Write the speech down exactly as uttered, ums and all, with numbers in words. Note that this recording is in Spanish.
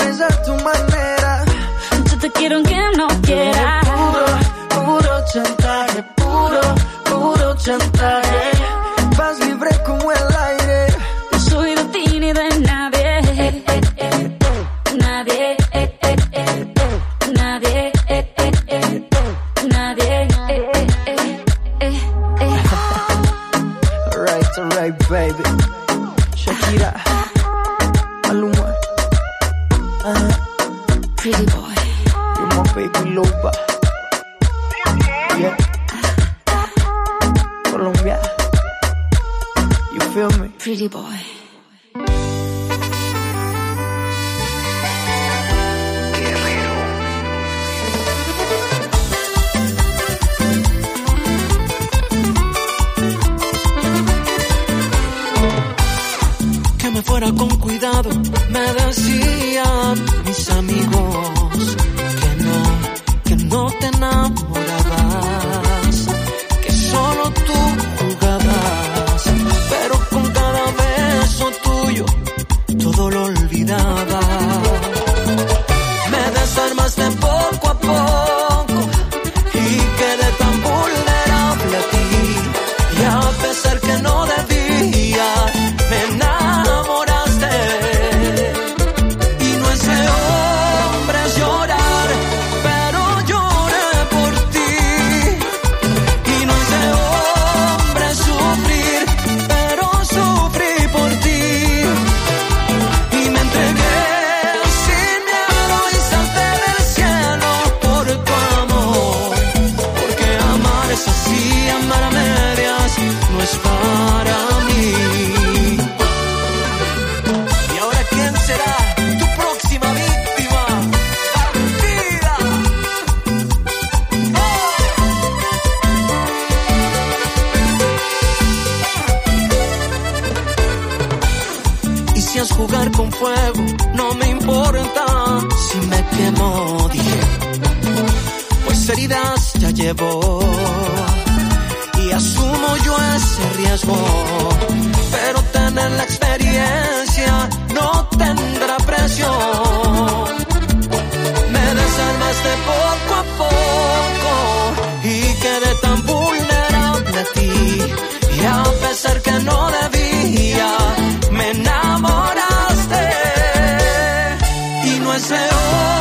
es a tu manera. Yo te quiero aunque no quiera. Puro, puro chantaje, puro, puro chantaje. Vas libre como el aire. No soy de ti ni de nadie. Eh, eh, eh, nadie. Eh, eh, eh, nadie. Eh, eh, eh, nadie. Eh, eh, eh, eh, eh. Alright, alright, baby. Shakira, Maluma, uh, Pretty boy. you're my baby loba. Yeah. Colombia, you feel me? Pretty boy. Que me fuera con cuidado, me decían mis amigos que no, que no te enamorabas, que solo tú jugabas, pero con cada beso tuyo todo lo olvidaba. Me desarmaste poco a poco y quedé tan vulnerable a ti, y a pesar que no debía, me enamoraste. Y no es de hombres llorar, pero lloré por ti. Y no es de hombres sufrir, pero sufrí por ti. Y me entregué sin miedo y salté del cielo por tu amor. Porque amar es así, amar a medias no es para mí. Y ahora, ¿quién será tu próxima víctima? ¡Partida! ¡Oh! Y si es jugar con fuego, no me importa si me quemo, dije, pues heridas ya llevo y asumo yo ese riesgo, pero tener la experiencia no tendrá precio. Me desarmaste poco a poco y quedé tan vulnerable a ti, y a pesar que no debía, me enamoraste. Y no es de hoy